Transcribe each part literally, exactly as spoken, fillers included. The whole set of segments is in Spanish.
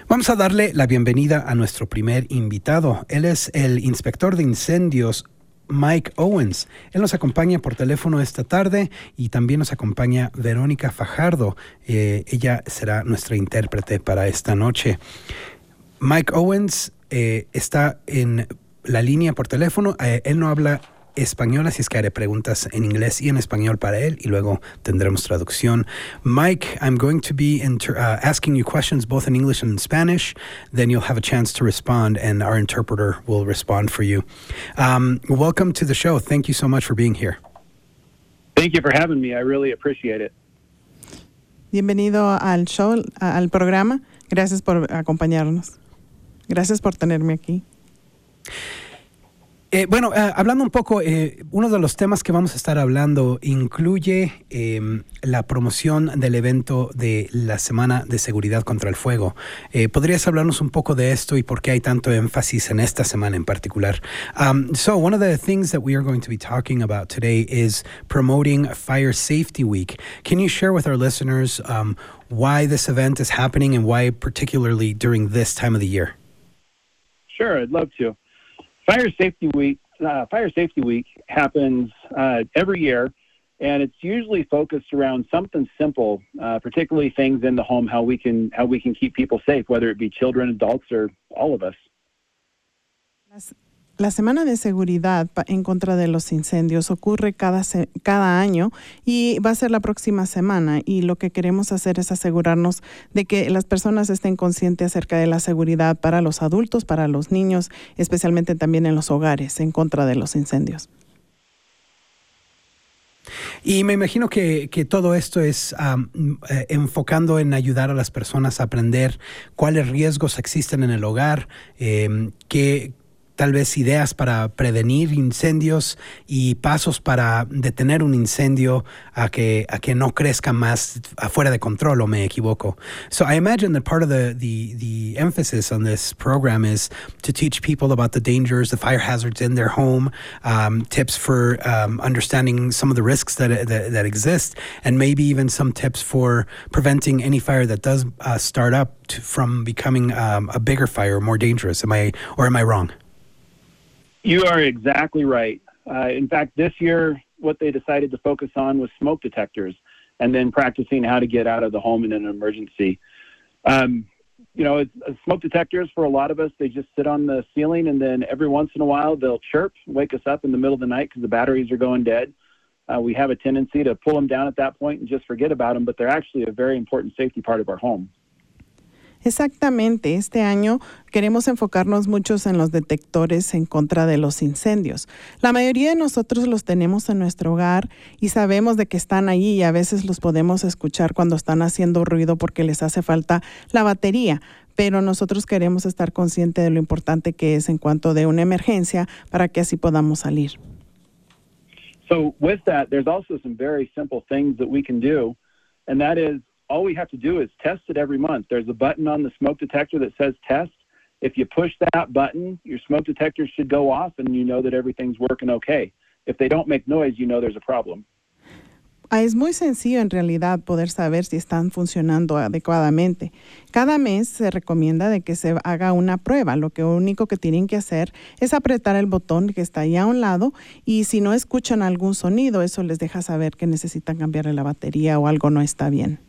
Vamos a darle la bienvenida a nuestro primer invitado. Él es el inspector de incendios Mike Owens. Él nos acompaña por teléfono esta tarde y también nos acompaña Verónica Fajardo. Eh, ella será nuestra intérprete para esta noche. Mike Owens eh, está en la línea por teléfono. Eh, él no habla español, así es que haré preguntas en inglés y en español para él y luego tendremos traducción. Mike, I'm going to be inter- uh, asking you questions both in English and in Spanish. Then you'll have a chance to respond and our interpreter will respond for you. Um, welcome to the show. Thank you so much for being here. Thank you for having me. I really appreciate it. Bienvenido al show, al programa. Gracias por acompañarnos. Gracias por tenerme aquí. Eh, bueno, eh, hablando un poco, eh, uno de los temas que vamos a estar hablando incluye eh, la promoción del evento de la Semana de Seguridad contra el Fuego. Eh, ¿Podrías hablarnos un poco de esto y por qué hay tanto énfasis en esta semana en particular? Um, so, one of the things that we are going to be talking about today is promoting Fire Safety Week. Can you share with our listeners um, why this event is happening and why particularly during this time of the year? Sure, I'd love to. Fire Safety Week, uh, Fire Safety Week happens uh, every year, and it's usually focused around something simple, uh, particularly things in the home, how we can how we can keep people safe, whether it be children, adults, or all of us. Las, la Semana de Seguridad en contra de los incendios ocurre cada, se, cada año y va a ser la próxima semana, y lo que queremos hacer es asegurarnos de que las personas estén conscientes acerca de la seguridad para los adultos, para los niños, especialmente también en los hogares en contra de los incendios. Y me imagino que, que todo esto es um, eh, enfocando en ayudar a las personas a aprender cuáles riesgos existen en el hogar, eh, qué tal vez ideas para prevenir incendios y pasos para detener un incendio a que, a que no crezca más afuera de control, o me equivoco. So I imagine that part of the, the, the emphasis on this program is to teach people about the dangers, the fire hazards in their home, um, tips for um, understanding some of the risks that, that, that exist, and maybe even some tips for preventing any fire that does uh, start up to, from becoming um, a bigger fire, more dangerous. Am I, or am I wrong? You are exactly right. Uh, in fact, this year, what they decided to focus on was smoke detectors and then practicing how to get out of the home in an emergency. Um, you know, it's, uh, smoke detectors, for a lot of us, they just sit on the ceiling, and then every once in a while they'll chirp, wake us up in the middle of the night because the batteries are going dead. Uh, we have a tendency to pull them down at that point and just forget about them, but they're actually a very important safety part of our home. Exactamente, este año queremos enfocarnos muchos en los detectores en contra de los incendios. La mayoría de nosotros los tenemos en nuestro hogar y sabemos de que están allí, y a veces los podemos escuchar cuando están haciendo ruido porque les hace falta la batería, pero nosotros queremos estar conscientes de lo importante que es en cuanto de una emergencia para que así podamos salir. So with that, there's also some very simple things that we can do, and that is, all we have to do is test it every month. There's a button on the smoke detector that says test. If you push that button, your smoke detector should go off and you know that everything's working okay. If they don't make noise, you know there's a problem. Ah, es muy sencillo en realidad poder saber si están funcionando adecuadamente. Cada mes se recomienda de que se haga una prueba. Lo que único que tienen que hacer es apretar el botón que está ahí a un lado, y si no escuchan algún sonido, eso les deja saber que necesitan cambiarle la batería o algo no está bien.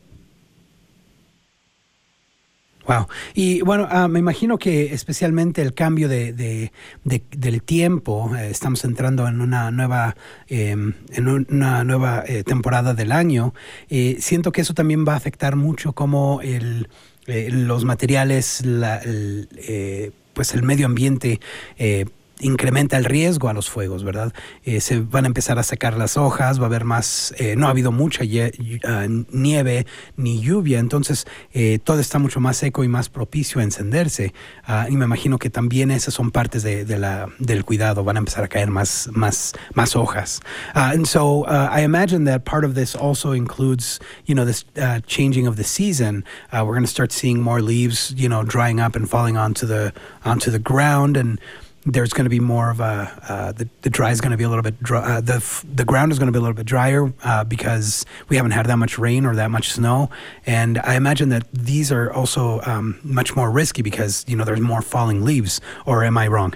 Wow. Y bueno, uh, me imagino que especialmente el cambio de, de, de del tiempo, eh, estamos entrando en una nueva eh, en una nueva eh, temporada del año. Eh, siento que eso también va a afectar mucho cómo el, eh, los materiales, la, el, eh, pues el medio ambiente eh, incrementa el riesgo a los fuegos, ¿verdad? Eh, se van a empezar a secar las hojas, va a haber más, eh, no ha habido mucha ye, uh, nieve ni lluvia, entonces eh, todo está mucho más seco y más propicio a encenderse. Uh, y me imagino que también esas son partes de, de la, del cuidado, van a empezar a caer más, más, más hojas. Uh, and so uh, I imagine that part of this also includes, you know, this uh, changing of the season. Uh, we're going to start seeing more leaves, you know, drying up and falling onto the onto the ground, and there's going to be more of a uh, the, the dry is going to be a little bit dry, uh, the the ground is going to be a little bit drier uh, because we haven't had that much rain or that much snow, and I imagine that these are also um, much more risky because you know there's more falling leaves. Or am I wrong?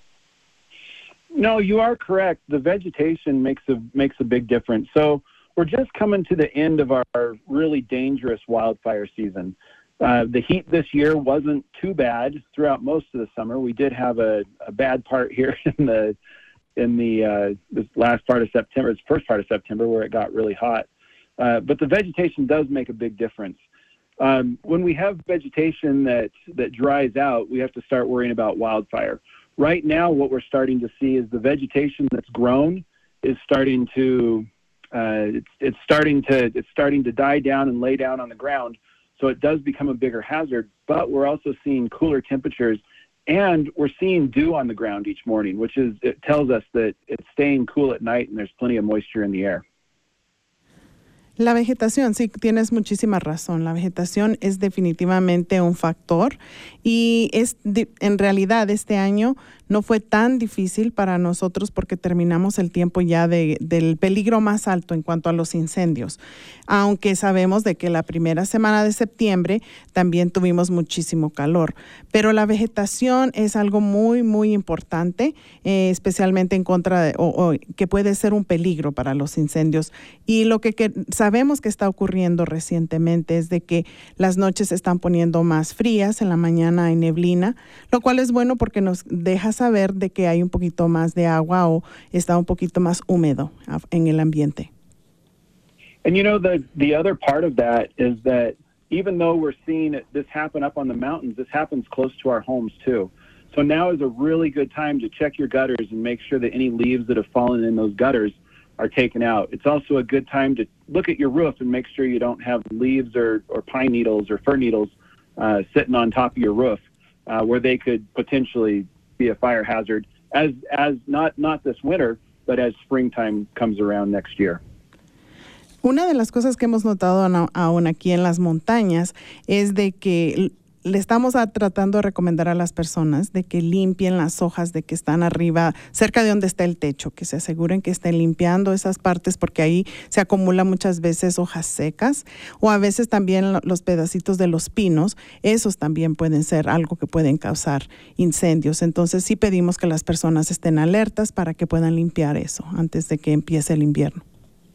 No, you are correct. The vegetation makes a makes a big difference. So we're just coming to the end of our really dangerous wildfire season. Uh, the heat this year wasn't too bad throughout most of the summer. We did have a, a bad part here in the in the uh, this last part of September, it's first part of September, where it got really hot. Uh, but the vegetation does make a big difference. Um, when we have vegetation that that dries out, we have to start worrying about wildfire. Right now, what we're starting to see is the vegetation that's grown is starting to uh, it's it's starting to it's starting to die down and lay down on the ground. So it does become a bigger hazard, but we're also seeing cooler temperatures, and we're seeing dew on the ground each morning, which is it tells us that it's staying cool at night and there's plenty of moisture in the air. La vegetación, sí, tienes muchísima razón. La vegetación es definitivamente un factor y es en realidad este año no fue tan difícil para nosotros porque terminamos el tiempo ya de, del peligro más alto en cuanto a los incendios. Aunque sabemos de que la primera semana de septiembre también tuvimos muchísimo calor. Pero la vegetación es algo muy, muy importante, eh, especialmente en contra de, o, o que puede ser un peligro para los incendios. Y lo que, que sabemos que está ocurriendo recientemente es de que las noches se están poniendo más frías, en la mañana hay neblina, lo cual es bueno porque nos deja saber de que hay un poquito más de agua o está un poquito más húmedo en el ambiente. And you know, the, the other part of that is that even though we're seeing it, this happen up on the mountains, this happens close to our homes too. So now is a really good time to check your gutters and make sure that any leaves that have fallen in those gutters are taken out. It's also a good time to look at your roof and make sure you don't have leaves or, or pine needles or fir needles uh, sitting on top of your roof uh, where they could potentially be a fire hazard as as not not this winter, but as springtime comes around next year. Una de las cosas que hemos notado aún aquí en las montañas es de que le estamos a, tratando de recomendar a las personas de que limpien las hojas de que están arriba, cerca de donde está el techo, que se aseguren que estén limpiando esas partes porque ahí se acumulan muchas veces hojas secas o a veces también los pedacitos de los pinos, esos también pueden ser algo que pueden causar incendios. Entonces sí pedimos que las personas estén alertas para que puedan limpiar eso antes de que empiece el invierno.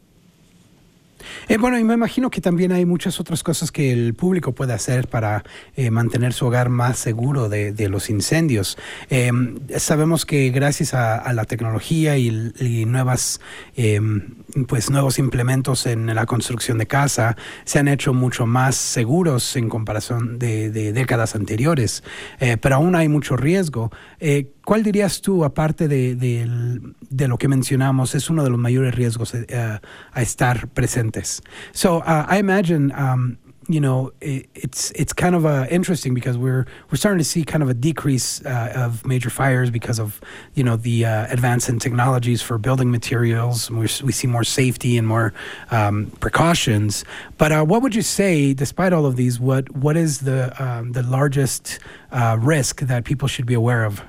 Eh, bueno, y me imagino que también hay muchas otras cosas que el público puede hacer para eh, mantener su hogar más seguro de, de los incendios. Eh, sabemos que gracias a, a la tecnología y, y nuevas, eh, pues nuevos implementos en la construcción de casa se han hecho mucho más seguros en comparación de, de décadas anteriores, eh, pero aún hay mucho riesgo. Eh, ¿Cuál dirías tú, aparte de, de, de lo que mencionamos, es uno de los mayores riesgos uh, a estar presentes? So uh, I imagine, um, you know, it, it's it's kind of uh, interesting because we're we're starting to see kind of a decrease uh, of major fires because of, you know, the uh, advance in technologies for building materials. We're, we see more safety and more um, precautions. But uh, what would you say, despite all of these, what what is the um, the largest uh, risk that people should be aware of?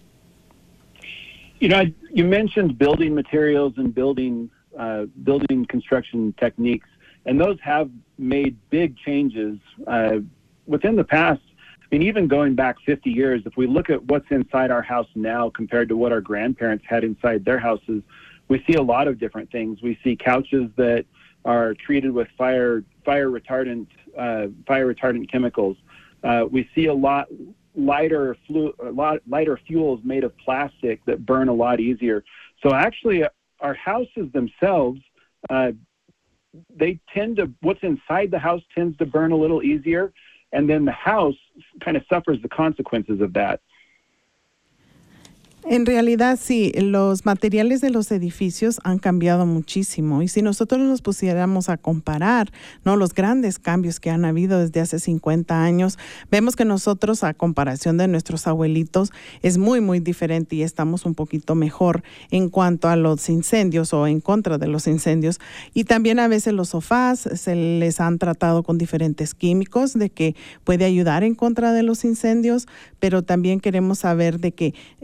You know, you mentioned building materials and building uh, building construction techniques, and those have made big changes uh, within the past. I mean, even going back fifty years, if we look at what's inside our house now compared to what our grandparents had inside their houses, we see a lot of different things. We see couches that are treated with fire fire retardant uh, fire retardant chemicals. Uh, we see a lot. lighter flu a lot lighter fuels made of plastic that burn a lot easier. So actually our houses themselves, uh, they tend to, what's inside the house tends to burn a little easier, and then the house kind of suffers the consequences of that. En realidad, sí, los materiales de los edificios han cambiado muchísimo y si nosotros nos pusiéramos a comparar, ¿no?, los grandes cambios que han habido desde hace cincuenta años, vemos que nosotros, a comparación de nuestros abuelitos, es muy, muy diferente y estamos un poquito mejor en cuanto a los incendios o en contra de los incendios. Y también a veces los sofás se les han tratado con diferentes químicos de que puede ayudar en contra de los incendios, pero también queremos saber de que es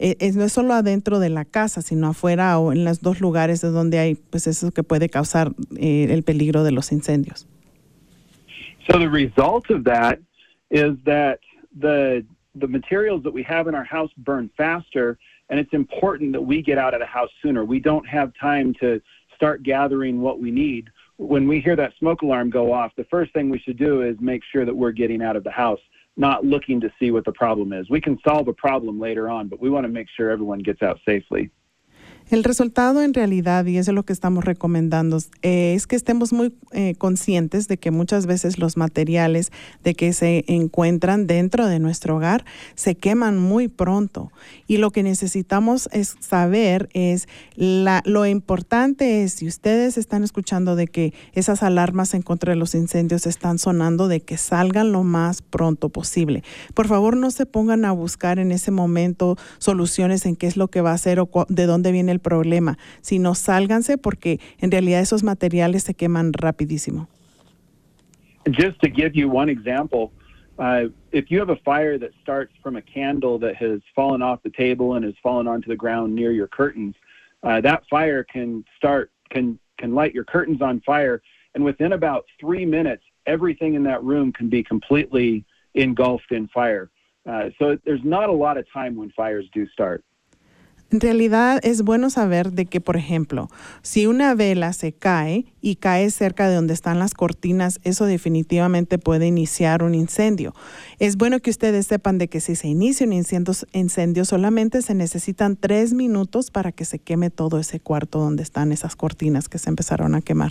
es solo adentro de la casa, sino afuera o en los dos lugares de donde hay, pues eso que puede causar eh, el peligro de los incendios. So the result of that is that the the materials that we have in our house burn faster, and it's important that we get out of the house sooner. We don't have time to start gathering what we need. When we hear that smoke alarm go off, the first thing we should do is make sure that we're getting out of the house, not looking to see what the problem is. We can solve a problem later on, but we want to make sure everyone gets out safely. El resultado en realidad, y eso es lo que estamos recomendando, eh, es que estemos muy eh, conscientes de que muchas veces los materiales de que se encuentran dentro de nuestro hogar se queman muy pronto. Y lo que necesitamos es saber es, la, lo importante es, si ustedes están escuchando de que esas alarmas en contra de los incendios están sonando, de que salgan lo más pronto posible. Por favor, no se pongan a buscar en ese momento soluciones en qué es lo que va a hacer o de dónde viene el problema, sino sálganse porque en realidad esos materiales se queman rapidísimo. Just to give you one example, uh, if you have a fire that starts from a candle that has fallen off the table and has fallen onto the ground near your curtains, uh, that fire can start, can, can light your curtains on fire, and within about three minutes, everything in that room can be completely engulfed in fire. Uh, so there's not a lot of time when fires do start. En realidad es bueno saber de que, por ejemplo, si una vela se cae y cae cerca de donde están las cortinas, eso definitivamente puede iniciar un incendio. Es bueno que ustedes sepan de que si se inicia un incendio, incendio solamente se necesitan tres minutos para que se queme todo ese cuarto donde están esas cortinas que se empezaron a quemar.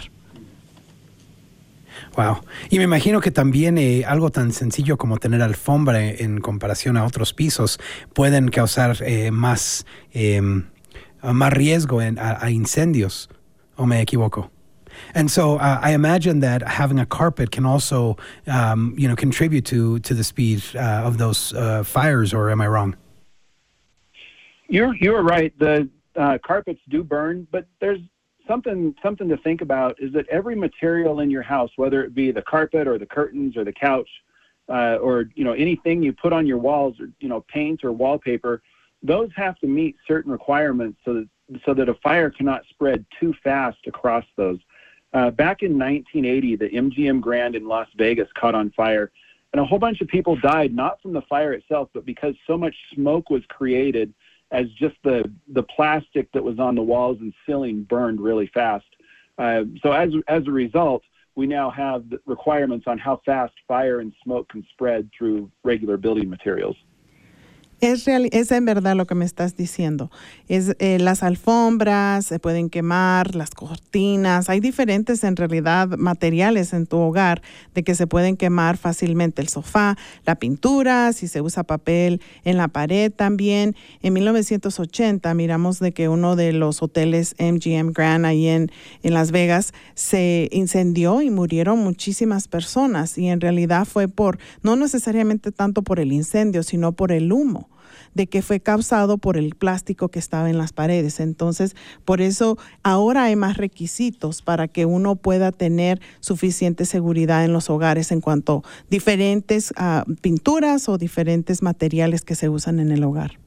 Wow. Y me imagino que también eh, algo tan sencillo como tener alfombra en, en comparación a otros pisos pueden causar eh, más, eh, más riesgo en, a, a incendios, ¿o me equivoco? And so uh, I imagine that having a carpet can also, um, you know, contribute to, to the speed uh, of those uh, fires, or am I wrong? You're, you're right. The uh, carpets do burn, but there's Something something to think about is that every material in your house, whether it be the carpet or the curtains or the couch, uh, or you know anything you put on your walls, or you know paint or wallpaper, those have to meet certain requirements so that so that a fire cannot spread too fast across those. Uh, back in nineteen eighty, the M G M Grand in Las Vegas caught on fire, and a whole bunch of people died not from the fire itself, but because so much smoke was created as just the, the plastic that was on the walls and ceiling burned really fast. Uh, so as, as a result, we now have requirements on how fast fire and smoke can spread through regular building materials. Es, real, es en verdad lo que me estás diciendo. Es, eh, las alfombras se pueden quemar, las cortinas. Hay diferentes, en realidad, materiales en tu hogar de que se pueden quemar fácilmente. El sofá, la pintura, si se usa papel en la pared también. En mil novecientos ochenta miramos de que uno de los hoteles M G M Grand ahí en, en Las Vegas se incendió y murieron muchísimas personas. Y en realidad fue por, no necesariamente tanto por el incendio, sino por el humo, de que fue causado por el plástico que estaba en las paredes. Entonces, por eso ahora hay más requisitos para que uno pueda tener suficiente seguridad en los hogares en cuanto a diferentes uh, pinturas o diferentes materiales que se usan en el hogar.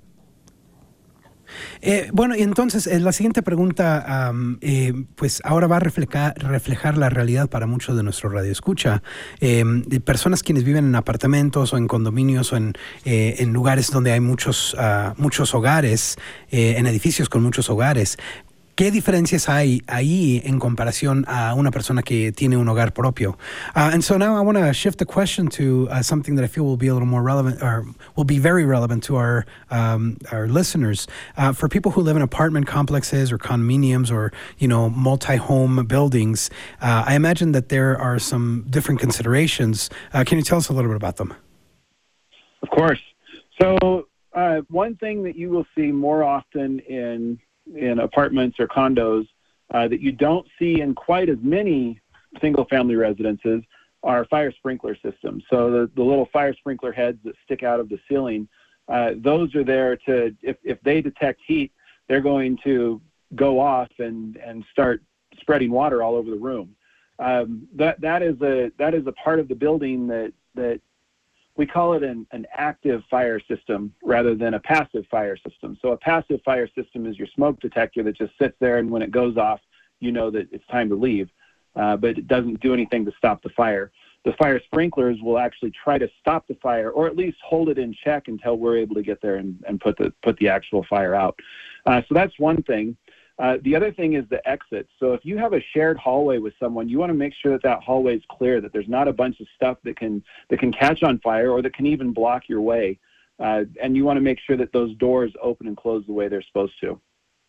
Eh, bueno, y entonces eh, la siguiente pregunta, um, eh, pues ahora va a reflejar, reflejar la realidad para muchos de nuestro radioescucha, eh, de personas quienes viven en apartamentos o en condominios o en, eh, en lugares donde hay muchos, uh, muchos hogares, eh, en edificios con muchos hogares. ¿Qué diferencias hay ahí en comparación a una persona que tiene un hogar propio? Uh, and so now I want to shift the question to uh, something that I feel will be a little more relevant, or will be very relevant to our um, our listeners. Uh, for people who live in apartment complexes or condominiums or, you know, multi-home buildings, uh, I imagine that there are some different considerations. Uh, can you tell us a little bit about them? Of course. So uh, one thing that you will see more often in in apartments or condos uh, that you don't see in quite as many single-family residences are fire sprinkler systems. So the, the little fire sprinkler heads that stick out of the ceiling, uh, those are there to, if, if they detect heat, they're going to go off and, and start spreading water all over the room. Um, that, that, is a, that is a part of the building that, that we call it an, an active fire system rather than a passive fire system. So a passive fire system is your smoke detector that just sits there, and when it goes off, you know that it's time to leave, uh, but it doesn't do anything to stop the fire. The fire sprinklers will actually try to stop the fire, or at least hold it in check until we're able to get there and, and put the put the actual fire out. Uh, so that's one thing. Uh, the other thing is the exit. So if you have a shared hallway with someone, you want to make sure that that hallway is clear, that there's not a bunch of stuff that can that can catch on fire or that can even block your way. Uh, and you want to make sure that those doors open and close the way they're supposed to.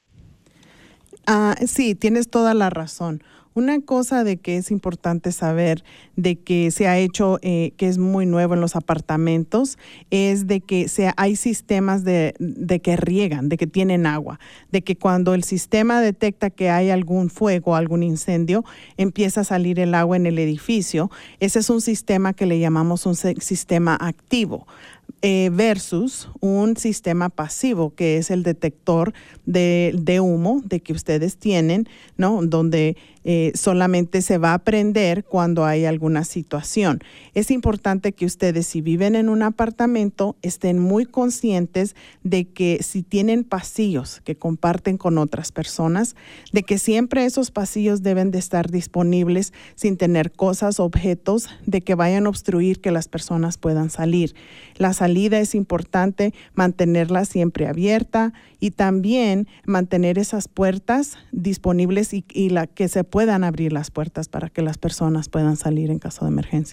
Uh, sí, tienes toda la razón. Una cosa de que es importante saber de que se ha hecho, eh, que es muy nuevo en los apartamentos, es de que se, hay sistemas de, de que riegan, de que tienen agua, de que cuando el sistema detecta que hay algún fuego, algún incendio, empieza a salir el agua en el edificio. Ese es un sistema que le llamamos un sistema activo. Eh, versus un sistema pasivo, que es el detector de, de humo de que ustedes tienen, ¿no? Donde eh, solamente se va a prender cuando hay alguna situación. Es importante que ustedes, si viven en un apartamento, estén muy conscientes de que si tienen pasillos que comparten con otras personas, de que siempre esos pasillos deben de estar disponibles sin tener cosas, objetos, de que vayan a obstruir que las personas puedan salir. La salida es importante mantenerla siempre abierta y también mantener esas puertas disponibles y, y la, que se puedan abrir las puertas para que las personas puedan salir en caso de emergencia.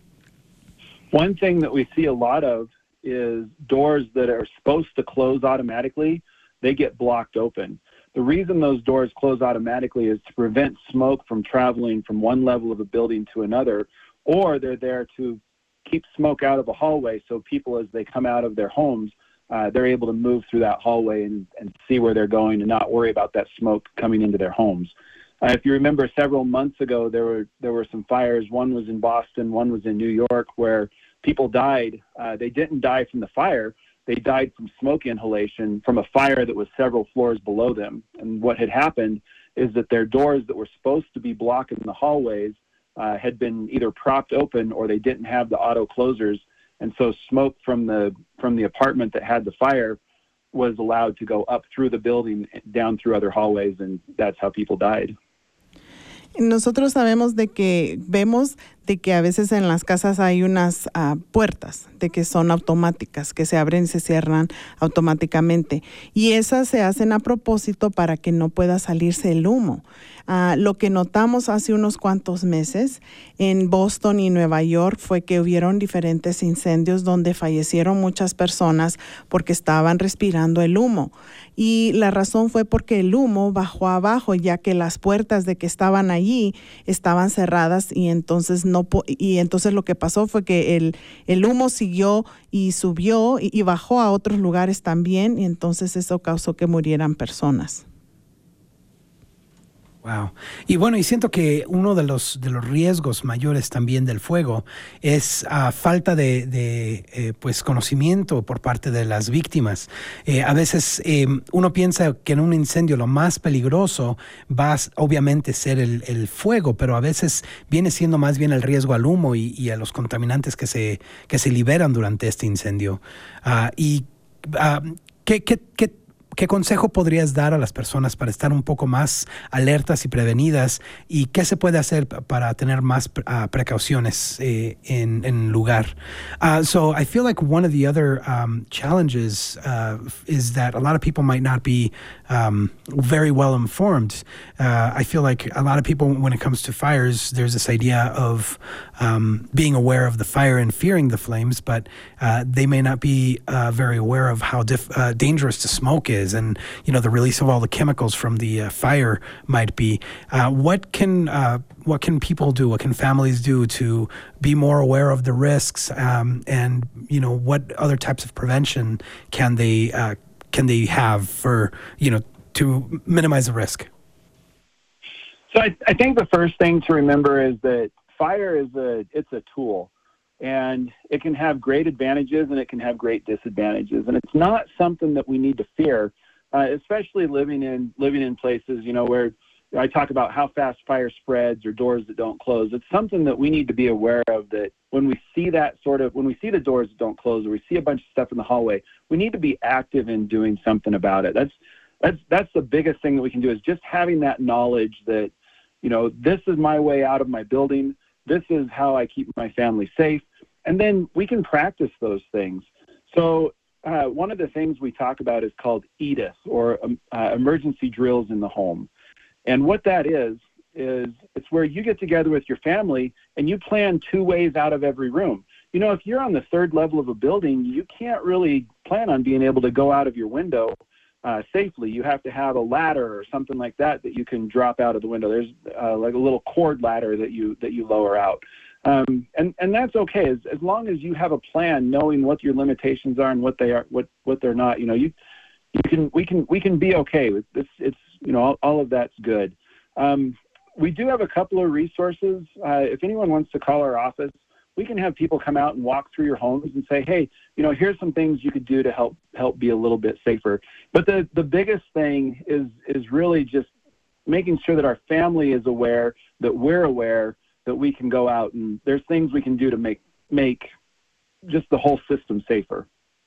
One thing that we see a lot of is doors that are supposed to close automatically, they get blocked open. The reason those doors close automatically is to prevent smoke from traveling from one level of a building to another, or they're there to keep smoke out of a hallway so people, as they come out of their homes, uh, they're able to move through that hallway and, and see where they're going and not worry about that smoke coming into their homes. Uh, if you remember, several months ago, there were there were some fires. One was in Boston, one was in New York, where people died. Uh, they didn't die from the fire. They died from smoke inhalation from a fire that was several floors below them. And what had happened is that their doors that were supposed to be blocking the hallways Uh, had been either propped open or they didn't have the auto closers, and so smoke from the from the apartment that had the fire was allowed to go up through the building, down through other hallways, and that's how people died. Nosotros sabemos de que vemos de que a veces en las casas hay unas uh, puertas de que son automáticas, que se abren y se cierran automáticamente. Y esas se hacen a propósito para que no pueda salirse el humo. Uh, lo que notamos hace unos cuantos meses en Boston y Nueva York fue que hubieron diferentes incendios donde fallecieron muchas personas porque estaban respirando el humo. Y la razón fue porque el humo bajó abajo, ya que las puertas de que estaban allí estaban cerradas y entonces no y entonces lo que pasó fue que el, el humo siguió y subió y, y bajó a otros lugares también, y entonces eso causó que murieran personas. Wow. Y bueno, y siento que uno de los de los riesgos mayores también del fuego es uh, falta de, de eh, pues conocimiento por parte de las víctimas. Eh, a veces eh, uno piensa que en un incendio lo más peligroso va a, obviamente ser el, el fuego, pero a veces viene siendo más bien el riesgo al humo y, y a los contaminantes que se que se liberan durante este incendio. Uh, y uh, ¿qué, qué, qué ¿Qué consejo podrías dar a las personas para estar un poco más alertas y prevenidas? ¿Y qué se puede hacer para tener más uh, precauciones eh, en en lugar? Uh, so I feel like one of the other um, challenges uh, is that a lot of people might not be um, very well informed. Uh, I feel like a lot of people, when it comes to fires, there's this idea of um, being aware of the fire and fearing the flames, but uh, they may not be uh, very aware of how dif- uh, dangerous the smoke is. And, you know, the release of all the chemicals from the uh, fire might be. Uh, what can uh, what can people do? What can families do to be more aware of the risks? Um, and, you know, what other types of prevention can they uh, can they have for, you know, to minimize the risk? So I, I think the first thing to remember is that fire is a it's a tool. And it can have great advantages and it can have great disadvantages. And it's not something that we need to fear, uh, especially living in living in places, you know, where I talk about how fast fire spreads or doors that don't close. It's something that we need to be aware of, that when we see that sort of, when we see the doors that don't close, or we see a bunch of stuff in the hallway, we need to be active in doing something about it. That's, that's, that's the biggest thing that we can do, is just having that knowledge that, you know, this is my way out of my building. This is how I keep my family safe. And then we can practice those things. So uh, one of the things we talk about is called E D I S, or um, uh, emergency drills in the home. And what that is, is it's where you get together with your family and you plan two ways out of every room. You know, if you're on the third level of a building, you can't really plan on being able to go out of your window uh, safely. You have to have a ladder or something like that that you can drop out of the window. There's uh, like a little cord ladder that you that you lower out. Um, and, and that's okay, as, as long as you have a plan, knowing what your limitations are and what they are, what, what they're not. You know, you you can we can we can be okay with this. It's you know all, all of that's good. Um, we do have a couple of resources. Uh, if anyone wants to call our office, we can have people come out and walk through your homes and say, hey, you know, here's some things you could do to help help be a little bit safer. But the the biggest thing is is really just making sure that our family is aware, that we're aware, that we can go out and there's things we can do to make make just the whole system safer.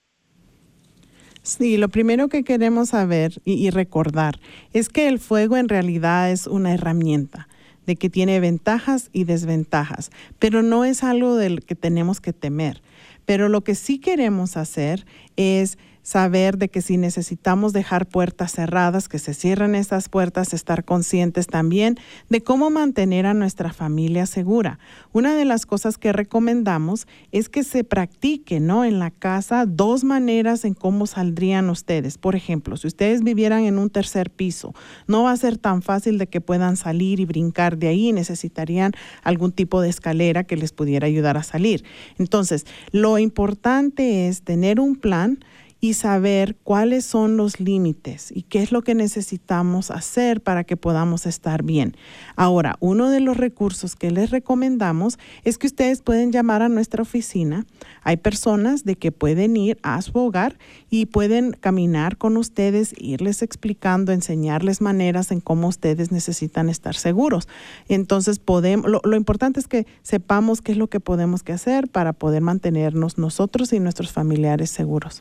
Sí, lo primero que queremos saber y, y recordar es que el fuego en realidad es una herramienta, de que tiene ventajas y desventajas, pero no es algo del que tenemos que temer. Pero lo que sí queremos hacer es saber de que si necesitamos dejar puertas cerradas, que se cierren esas puertas, estar conscientes también de cómo mantener a nuestra familia segura. Una de las cosas que recomendamos es que se practique, ¿no?, en la casa dos maneras en cómo saldrían ustedes. Por ejemplo, si ustedes vivieran en un tercer piso, no va a ser tan fácil de que puedan salir y brincar de ahí. Necesitarían algún tipo de escalera que les pudiera ayudar a salir. Entonces, lo importante es tener un plan y saber cuáles son los límites y qué es lo que necesitamos hacer para que podamos estar bien. Ahora, uno de los recursos que les recomendamos es que ustedes pueden llamar a nuestra oficina. Hay personas de que pueden ir a su hogar y pueden caminar con ustedes, irles explicando, enseñarles maneras en cómo ustedes necesitan estar seguros. Entonces, podemos, lo, lo importante es que sepamos qué es lo que podemos que hacer para poder mantenernos nosotros y nuestros familiares seguros.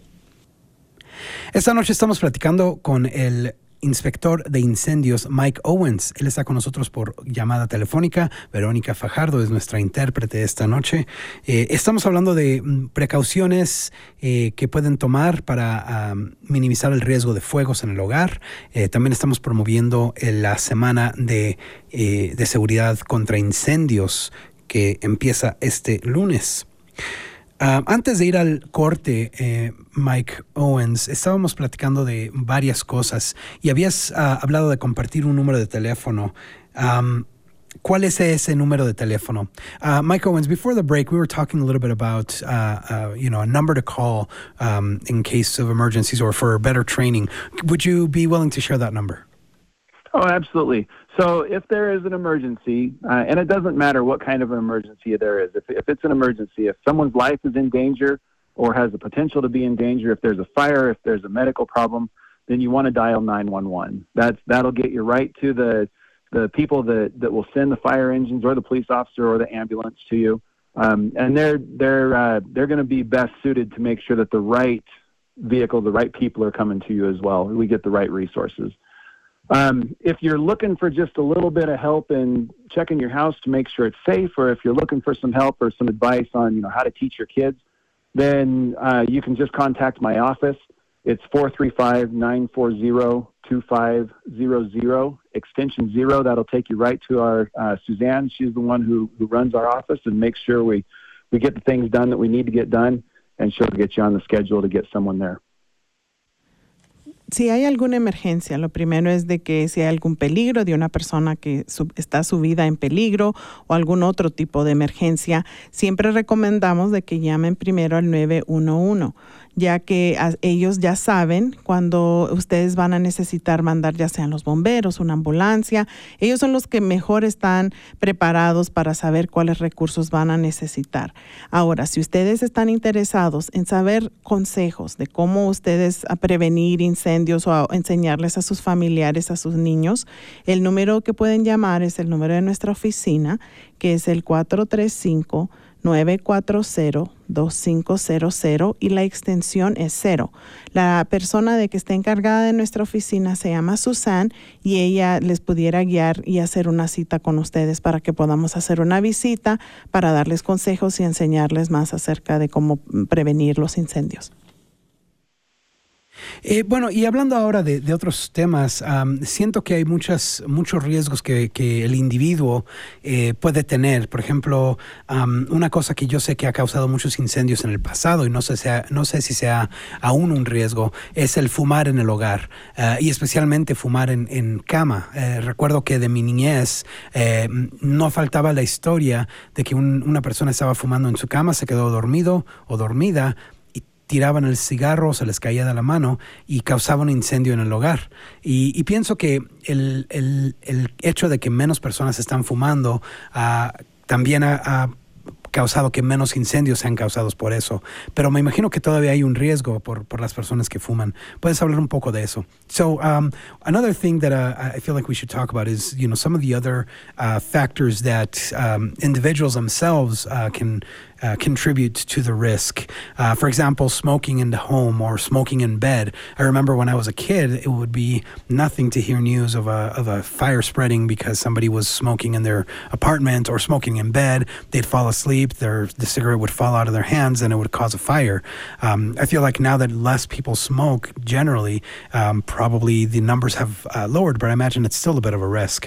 Esta noche estamos platicando con el inspector de incendios Mike Owens. Él está con nosotros por llamada telefónica. Verónica Fajardo es nuestra intérprete esta noche. Eh, estamos hablando de precauciones eh, que pueden tomar para um, minimizar el riesgo de fuegos en el hogar. Eh, también estamos promoviendo eh, la semana de, eh, de seguridad contra incendios que empieza este lunes. Uh, antes de ir al corte, eh, Mike Owens, estábamos platicando de varias cosas y habías uh, hablado de compartir un número de teléfono. Um, ¿Cuál es ese número de teléfono? Uh, Mike Owens, before the break, we were talking a little bit about, uh, uh, you know, a number to call um, in case of emergencies or for better training. Would you be willing to share that number? Oh, absolutely. So if there is an emergency, uh, and it doesn't matter what kind of an emergency there is, if, if it's an emergency, if someone's life is in danger or has the potential to be in danger, if there's a fire, if there's a medical problem, then you want to dial nine one one. That's, that'll get you right to the, the people that, that will send the fire engines or the police officer or the ambulance to you. Um, and they're, they're, uh, they're going to be best suited to make sure that the right vehicle, the right people are coming to you as well. We get the right resources. Um, if you're looking for just a little bit of help in checking your house to make sure it's safe, or if you're looking for some help or some advice on, you know, how to teach your kids, then uh, you can just contact my office. It's four three five, nine four zero, two five zero zero, extension zero. That'll take you right to our uh, Suzanne. She's the one who, who runs our office and makes sure we, we get the things done that we need to get done, and she'll get you on the schedule to get someone there. Si hay alguna emergencia, lo primero es de que si hay algún peligro de una persona que su, está su vida en peligro o algún otro tipo de emergencia, siempre recomendamos de que llamen primero al nueve uno uno, ya que a, ellos ya saben cuando ustedes van a necesitar mandar ya sean los bomberos, una ambulancia. Ellos son los que mejor están preparados para saber cuáles recursos van a necesitar. Ahora, si ustedes están interesados en saber consejos de cómo ustedes a prevenir incendios, incendios o a enseñarles a sus familiares, a sus niños, el número que pueden llamar es el número de nuestra oficina, que es el cuatro tres cinco, nueve cuatro cero, dos cinco cero cero y la extensión es cero. La persona de que está encargada de nuestra oficina se llama Susan y ella les pudiera guiar y hacer una cita con ustedes para que podamos hacer una visita para darles consejos y enseñarles más acerca de cómo prevenir los incendios. Eh, bueno, y hablando ahora de, de otros temas, um, siento que hay muchas, muchos riesgos que, que el individuo eh, puede tener. Por ejemplo, um, una cosa que yo sé que ha causado muchos incendios en el pasado y no sé, sea, no sé si sea aún un riesgo, es el fumar en el hogar uh, y especialmente fumar en, en cama. Eh, recuerdo que de mi niñez eh, no faltaba la historia de que un, una persona estaba fumando en su cama, se quedó dormido o dormida, tiraban el cigarro, se les caía de la mano y causaba un incendio en el hogar. Y, y pienso que el, el, el hecho de que menos personas están fumando uh, también ha, ha causado que menos incendios sean causados por eso. Pero me imagino que todavía hay un riesgo por, por las personas que fuman. ¿Puedes hablar un poco de eso? So, um, another thing that uh, I feel like we should talk about is, you know, some of the other uh, factors that um, individuals themselves uh, can Uh, contribute to the risk. Uh, for example, smoking in the home or smoking in bed. I remember when I was a kid, it would be nothing to hear news of a of a fire spreading because somebody was smoking in their apartment or smoking in bed. They'd fall asleep, their the cigarette would fall out of their hands and it would cause a fire. Um, I feel like now that less people smoke generally, um, probably the numbers have uh, lowered, but I imagine it's still a bit of a risk.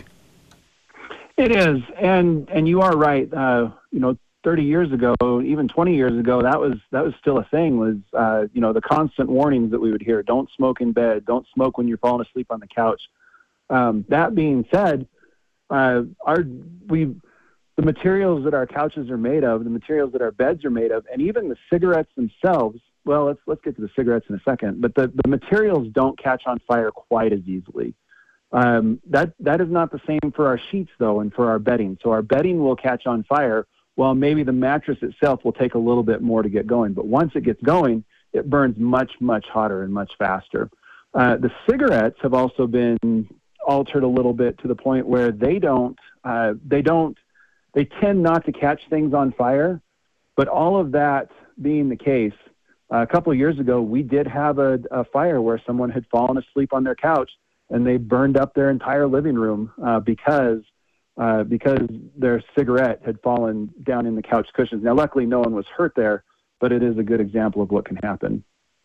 It is, and and you are right. Uh, you know, thirty years ago, even twenty years ago, that was that was still a thing, was, uh, you know, the constant warnings that we would hear. Don't smoke in bed. Don't smoke when you're falling asleep on the couch. Um, that being said, uh, our we the materials that our couches are made of, the materials that our beds are made of, and even the cigarettes themselves, well, let's let's get to the cigarettes in a second, but the, the materials don't catch on fire quite as easily. Um, that that is not the same for our sheets, though, and for our bedding. So our bedding will catch on fire, well, maybe the mattress itself will take a little bit more to get going. But once it gets going, it burns much, much hotter and much faster. Uh, the cigarettes have also been altered a little bit to the point where they don't, uh, they don't, they tend not to catch things on fire. But all of that being the case, uh, a couple of years ago, we did have a, a fire where someone had fallen asleep on their couch and they burned up their entire living room uh, because Uh, because their cigarette had fallen down in the couch cushions. Now, luckily, no one was hurt there, but it is a good example of what can happen.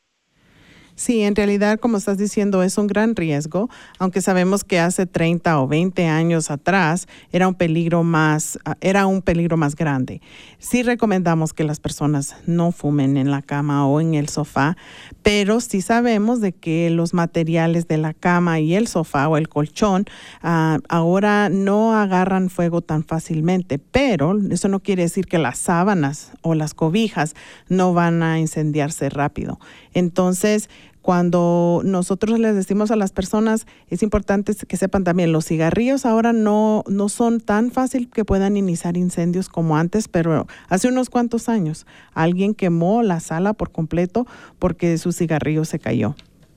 Sí, en realidad, como estás diciendo, es un gran riesgo, aunque sabemos que hace treinta o veinte años atrás era un peligro más, era un peligro más grande. Sí recomendamos que las personas no fumen en la cama o en el sofá, pero sí sabemos de que los materiales de la cama y el sofá o el colchón uh, ahora no agarran fuego tan fácilmente, pero eso no quiere decir que las sábanas o las cobijas no van a incendiarse rápido. Entonces, cuando nosotros les decimos a las personas, es importante que sepan también, los cigarrillos ahora no, no son tan fácil que puedan iniciar incendios como antes, pero hace unos cuantos años alguien quemó la sala por completo porque su cigarrillo se cayó.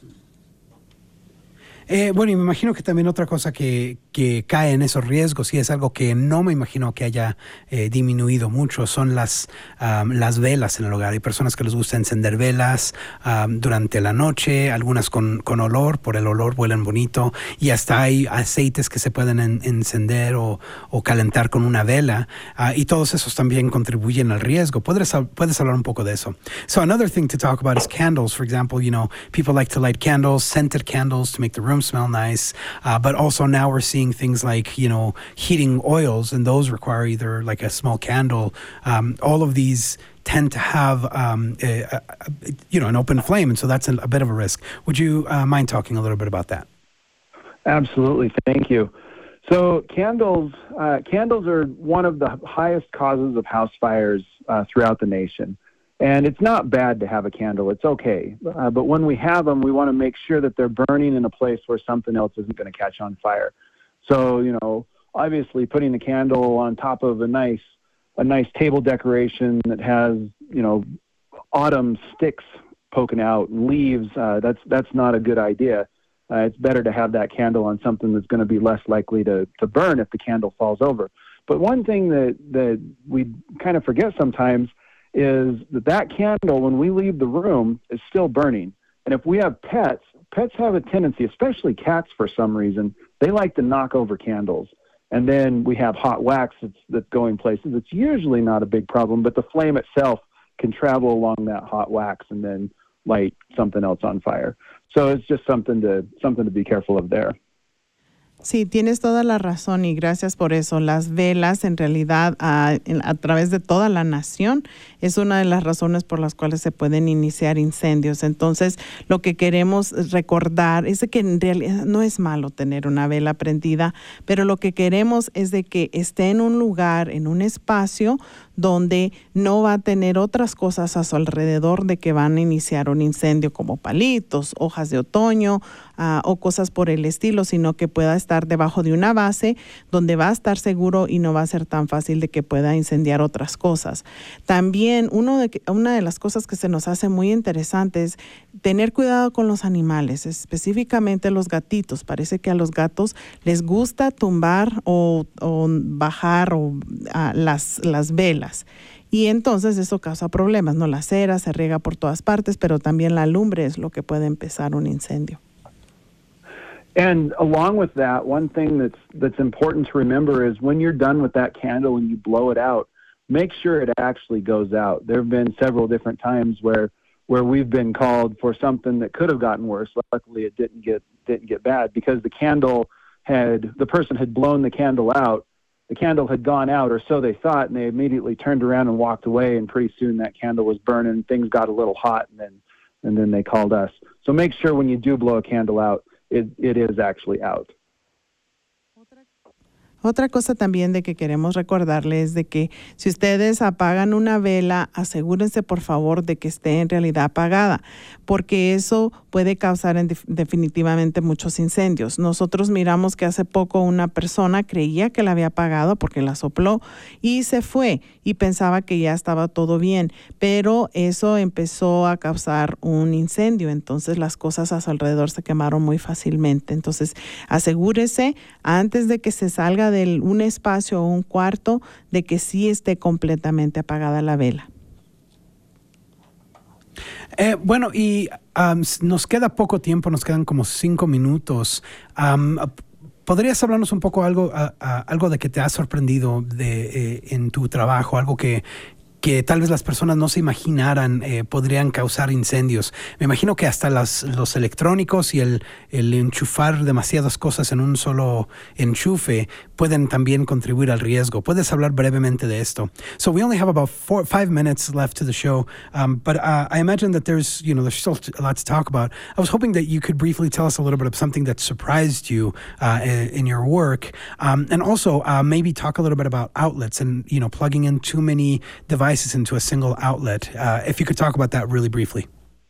Eh, bueno, y me imagino que también otra cosa que, que cae en esos riesgos, y es algo que no me imagino que haya eh, disminuido mucho, son las, um, las velas en el hogar. Hay personas que les gusta encender velas um, durante la noche, algunas con, con olor, por el olor huelen bonito, y hasta hay aceites que se pueden en, encender o, o calentar con una vela, uh, y todos esos también contribuyen al riesgo. ¿Puedes, puedes hablar un poco de eso? So another thing to talk about is candles. For example, you know, people like to light candles, scented candles to make the room smell nice, uh, but also now we're seeing things like, you know, heating oils, and those require either like a small candle. Um, all of these tend to have, um, a, a, you know, an open flame, and so that's a, a bit of a risk. Would you uh, mind talking a little bit about that? Absolutely, thank you. So candles, uh, candles are one of the highest causes of house fires uh, throughout the nation. And it's not bad to have a candle. It's okay. Uh, but when we have them, we want to make sure that they're burning in a place where something else isn't going to catch on fire. So, you know, obviously putting the candle on top of a nice, a nice table decoration that has, you know, autumn sticks poking out, leaves, uh, that's that's not a good idea. Uh, it's better to have that candle on something that's going to be less likely to, to burn if the candle falls over. But one thing that, that we kind of forget sometimes is that that candle, when we leave the room, is still burning. And if we have pets, pets have a tendency, especially cats for some reason, they like to knock over candles. And then we have hot wax that's, that's going places. It's usually not a big problem, but the flame itself can travel along that hot wax and then light something else on fire. So it's just something to something to be careful of there. Sí, tienes toda la razón y gracias por eso. Las velas, en realidad, a, a través de toda la nación, es una de las razones por las cuales se pueden iniciar incendios. Entonces, lo que queremos recordar es de que en realidad no es malo tener una vela prendida, pero lo que queremos es de que esté en un lugar, en un espacio donde no va a tener otras cosas a su alrededor de que van a iniciar un incendio como palitos, hojas de otoño uh, o cosas por el estilo, sino que pueda estar debajo de una base donde va a estar seguro y no va a ser tan fácil de que pueda incendiar otras cosas. También uno de, una de las cosas que se nos hace muy interesante es tener cuidado con los animales, específicamente los gatitos. Parece que a los gatos les gusta tumbar o, o bajar o, uh, las, las velas. Y entonces eso causa problemas, ¿no? La cera se riega por todas partes, pero también la lumbre es lo que puede empezar un incendio. And along with that, one thing that's that's important to remember is when you're done with that candle and you blow it out, make sure it actually goes out. There have been several different times where where we've been called for something that could have gotten worse. Luckily, it didn't get didn't get bad because the candle had the person had blown the candle out. The candle had gone out, or so they thought, and they immediately turned around and walked away, and pretty soon that candle was burning. Things got a little hot, and then and then they called us. So make sure when you do blow a candle out, it, it is actually out. Otra cosa también de que queremos recordarles de que si ustedes apagan una vela, asegúrense por favor de que esté en realidad apagada, porque eso puede causar en def- definitivamente muchos incendios. Nosotros miramos que hace poco una persona creía que la había apagado porque la sopló y se fue y pensaba que ya estaba todo bien, pero eso empezó a causar un incendio, entonces las cosas a su alrededor se quemaron muy fácilmente. Entonces asegúrese antes de que se salga de un espacio o un cuarto de que sí esté completamente apagada la vela. Eh, bueno, y um, nos queda poco tiempo, nos quedan como cinco minutos. Um, ¿Podrías hablarnos un poco algo, uh, uh, algo de que te ha sorprendido de, eh, en tu trabajo, algo que, que tal vez las personas no se imaginaran eh, podrían causar incendios? Me imagino que hasta las, los electrónicos y el, el enchufar demasiadas cosas en un solo enchufe pueden también contribuir al riesgo. ¿Puedes hablar brevemente de esto? So we only have about four, five minutes left to the show, um, but uh, I imagine that there's, you know, there's still a lot to talk about. I was hoping that you could briefly tell us a little bit of something that surprised you uh, in, in your work, um, and also uh, maybe talk a little bit about outlets and, you know, plugging in too many devices into a single outlet. Uh, if you could talk about that really briefly.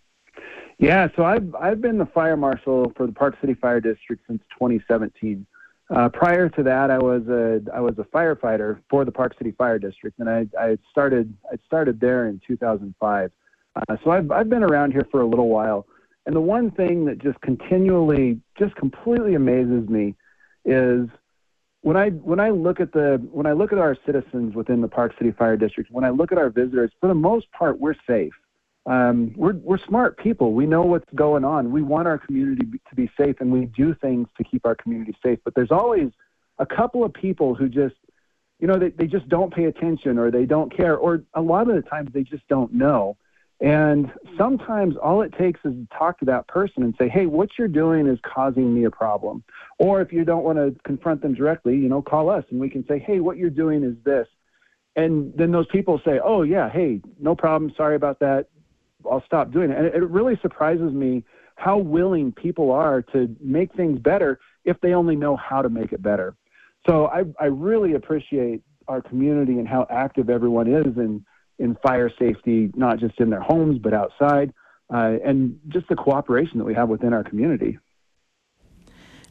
Yeah, so I've I've been the fire marshal for the Park City Fire District since twenty seventeen. Uh, prior to that, I was a I was a firefighter for the Park City Fire District, and I I started I started there in two thousand five. Uh, so I've I've been around here for a little while, and the one thing that just continually, just completely amazes me, is when I when I look at the when I look at our citizens within the Park City Fire District, when I look at our visitors, for the most part, we're safe. Um, we're we're smart people. We know what's going on. We want our community to be safe, and we do things to keep our community safe. But there's always a couple of people who just, you know, they, they just don't pay attention, or they don't care, or a lot of the times they just don't know. And sometimes all it takes is to talk to that person and say, hey, what you're doing is causing me a problem. Or if you don't want to confront them directly, you know, call us and we can say, hey, what you're doing is this. And then those people say, oh, yeah, hey, no problem. Sorry about that. I'll stop doing it. And it really surprises me how willing people are to make things better if they only know how to make it better. So I, I really appreciate our community and how active everyone is in, in fire safety, not just in their homes, but outside, uh, and just the cooperation that we have within our community.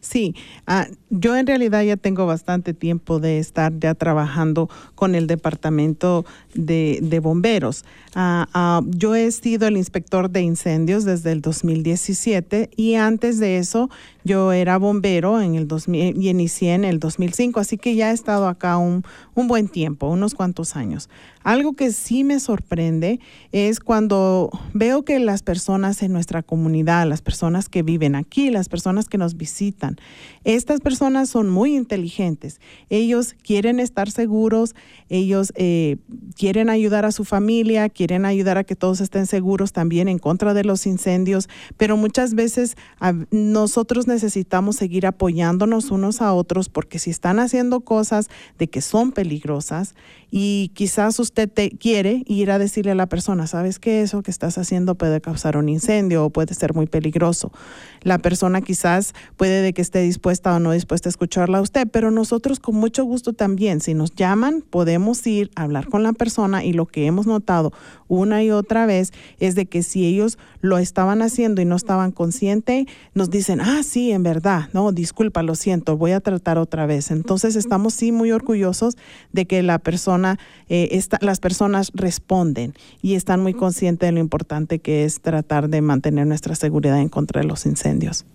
Sí, uh, yo en realidad ya tengo bastante tiempo de estar ya trabajando con el departamento de, de bomberos. Uh, uh, yo he sido el inspector de incendios desde el dos mil diecisiete y antes de eso yo era bombero en el dos mil y inicié en el dos mil cinco, así que ya he estado acá un, un buen tiempo, unos cuantos años. Algo que sí me sorprende es cuando veo que las personas en nuestra comunidad, las personas que viven aquí, las personas que nos visitan, estas personas son muy inteligentes. Ellos quieren estar seguros, ellos eh, quieren ayudar a su familia, quieren ayudar a que todos estén seguros también en contra de los incendios, pero muchas veces a, nosotros necesitamos seguir apoyándonos unos a otros porque si están haciendo cosas de que son peligrosas y quizás usted te quiere ir a decirle a la persona, ¿sabes qué? Eso que estás haciendo puede causar un incendio o puede ser muy peligroso. La persona quizás puede de que esté dispuesta o no dispuesta a escucharla a usted, pero nosotros con mucho gusto también, si nos llaman, podemos ir a hablar con la persona y lo que hemos notado una y otra vez es de que si ellos lo estaban haciendo y no estaban conscientes, nos dicen, ah, sí, en verdad, no, disculpa, lo siento, voy a tratar otra vez. Entonces estamos sí muy orgullosos de que la persona, eh, esta, las personas responden y están muy conscientes de lo importante que es tratar de mantener nuestra seguridad en contra de los incendios.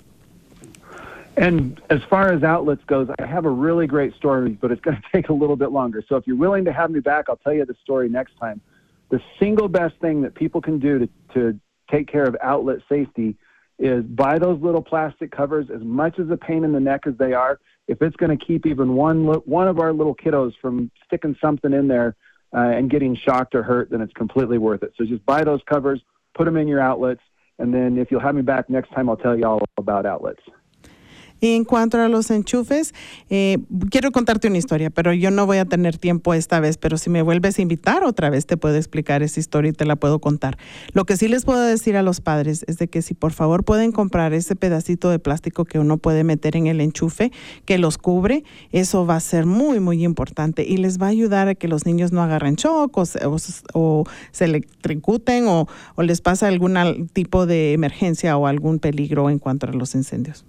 And as far as outlets goes, I have a really great story, but it's going to take a little bit longer. So if you're willing to have me back, I'll tell you the story next time. The single best thing that people can do to, to take care of outlet safety is buy those little plastic covers. As much as a pain in the neck as they are, if it's going to keep even one one of our little kiddos from sticking something in there uh, and getting shocked or hurt, then it's completely worth it. So just buy those covers, put them in your outlets, and then if you'll have me back next time, I'll tell you all about outlets. En cuanto a los enchufes, eh, quiero contarte una historia, pero yo no voy a tener tiempo esta vez, pero si me vuelves a invitar otra vez te puedo explicar esa historia y te la puedo contar. Lo que sí les puedo decir a los padres es de que si por favor pueden comprar ese pedacito de plástico que uno puede meter en el enchufe, que los cubre, eso va a ser muy, muy importante y les va a ayudar a que los niños no agarren shock o, o, o se electrocuten o, o les pasa algún tipo de emergencia o algún peligro en cuanto a los incendios.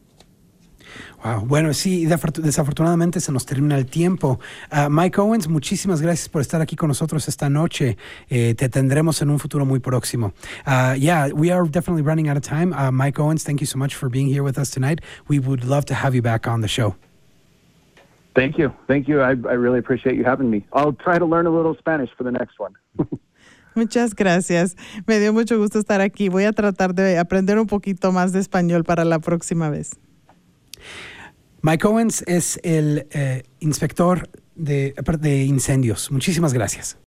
Wow. Bueno, sí, desafortunadamente se nos termina el tiempo. Uh, Mike Owens, muchísimas gracias por estar aquí con nosotros esta noche. Eh, te tendremos en un futuro muy próximo. Uh, yeah, we are definitely running out of time. Uh, Mike Owens, thank you so much for being here with us tonight. We would love to have you back on the show. Thank you. Thank you. I, I really appreciate you having me. I'll try to learn a little Spanish for the next one. Muchas gracias. Me dio mucho gusto estar aquí. Voy a tratar de aprender un poquito más de español para la próxima vez. Mike Owens es el eh, inspector de, de incendios. Muchísimas gracias.